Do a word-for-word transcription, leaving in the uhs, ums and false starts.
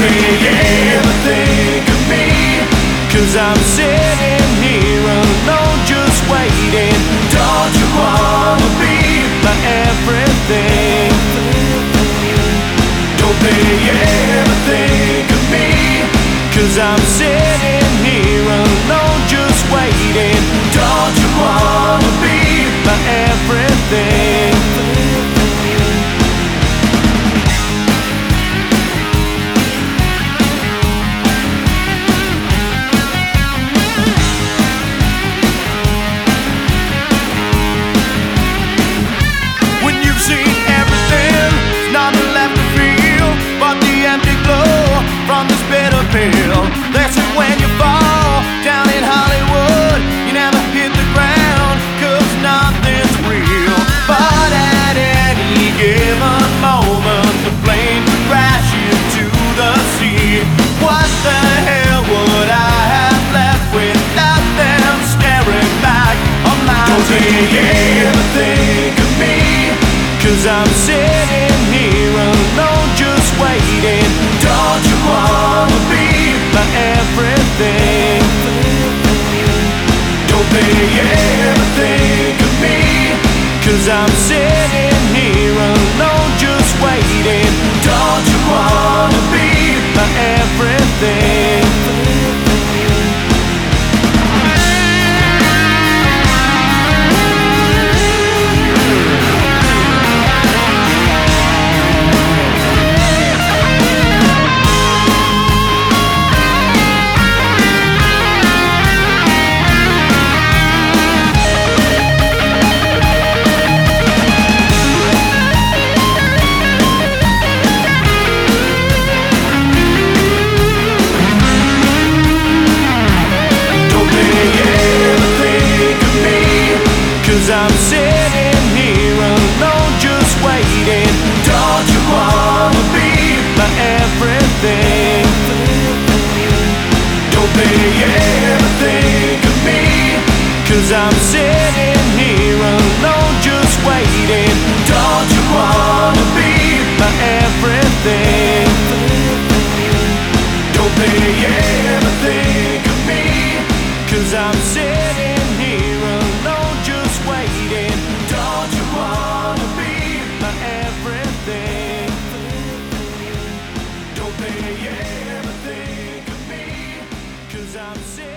say you ever think of me, 'cause I'm sitting here alone just waiting. Don't you wanna be my everything? Don't they ever think of me, 'cause I'm sitting here alone just waiting. Don't you wanna be my everything? When you've seen everything, there's nothing left to feel but the empty glow from this bitter pill. That's it when you fall down in Hollywood, you never hit the ground, 'cause nothing's real. But at any given moment, the plane could crash into the sea. What the hell would I have left without them staring back on my Don't they ever think of me, 'cause I'm sitting here alone just waiting. Don't you wanna be my everything? Don't they ever think of me, 'cause I'm sitting here alone just waiting. Don't you wanna be my everything? I'm sitting here alone just waiting. Don't you wanna be my everything? Don't they ever think of me, 'cause I'm sitting here alone just waiting. Don't you wanna be my everything? Don't they ever think of me, 'cause I'm sitting here alone just waiting. Don't you wanna be my everything? Don't they ever think of me, 'cause I'm sitting